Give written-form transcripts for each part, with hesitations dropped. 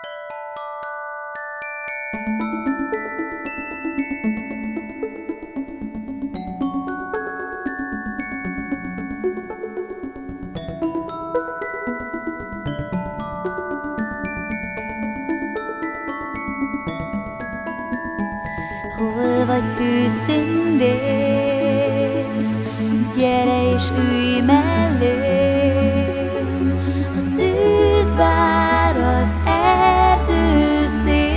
Hol vagy tűztündér, gyere és ülj mellém. A tűz vár az erdő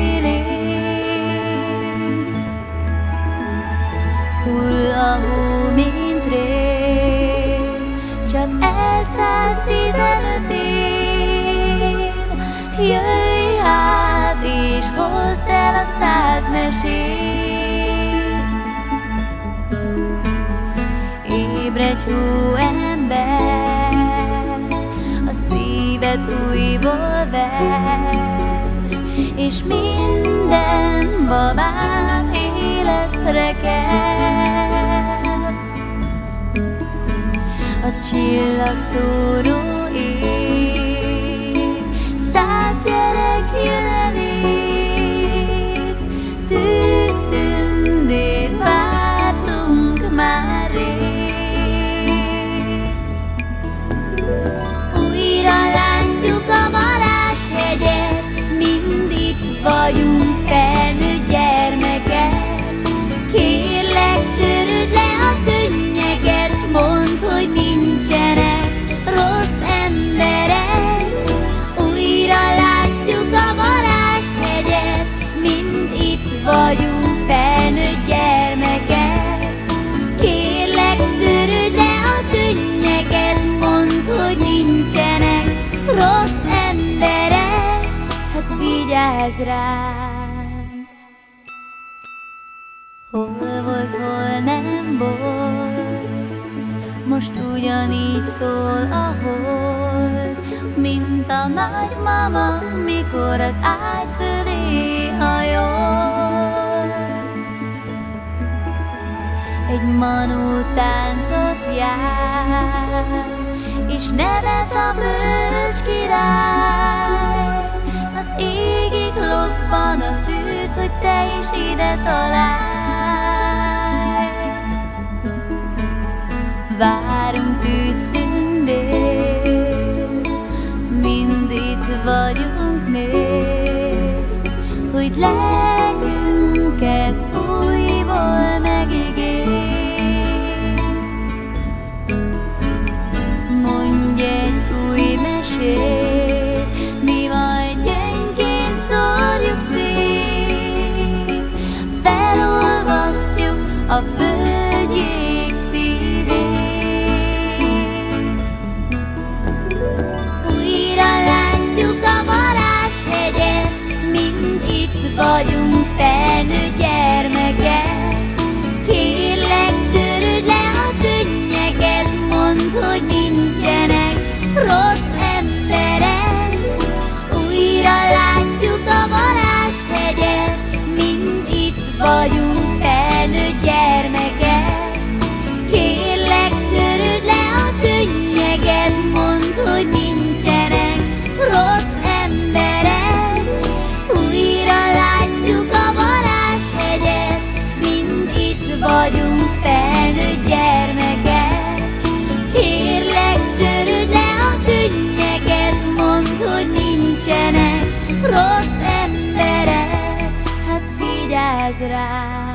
szélén. Hull a hó, mint rég, csak elszállt 15 év. Jöjj hát és hozd el a 100 mesét. Ébredj, hóember, a szíved újból ver, és minden babám életre kell. A csillagszóró ég 100 gyerek jelenét, tűztündér, vártunk már rég. Újra látjuk a varázshegyet, mind itt vagyunk, felnőtt gyermekek. Kérlek, töröd le a könnyeket, mondd, hogy nincsenek rossz emberek. Újra látjuk a varázshegyet, mind itt vagyunk, felnőtt gyermekek. Kérlek, töröd le a könnyeket, mondd, hogy nincsenek rossz emberek. Hát vigyázz ránk! Hol volt, hol nem volt, most ugyanígy szól a hold, mint a nagymama, mikor az ágy fölé hajolt. Egy manó táncot jár, és nevet a bölcs király. Az égig lobban a tűz, hogy te is ide találj. Várunk, tűztündér, mind itt vagyunk, nézd, hogy lelkünket újból megigézd. Mondj egy új mesét, mi majd gyöngyként szórjuk szét, felolvasztjuk a földjék szívét. Újra látjuk a varázshegyet, mind itt vagyunk, felnőtt gyermekek. Kérlek, töröd le a könnyeket, mondd, hogy nincsenek rossz emberek. Újra látjuk a varázshegyet, mind itt vagyunk, felnőtt gyermekek. Kérlek, töröd le a könnyeket, mondd, hogy nincsenek rossz emberek. Újra látjuk a varázshegyet, mind itt vagyunk, felnőtt gyermekek. Kérlek, töröd le a könnyeket, mondd, hogy nincsenek rossz emberek. Hát vigyázz rá!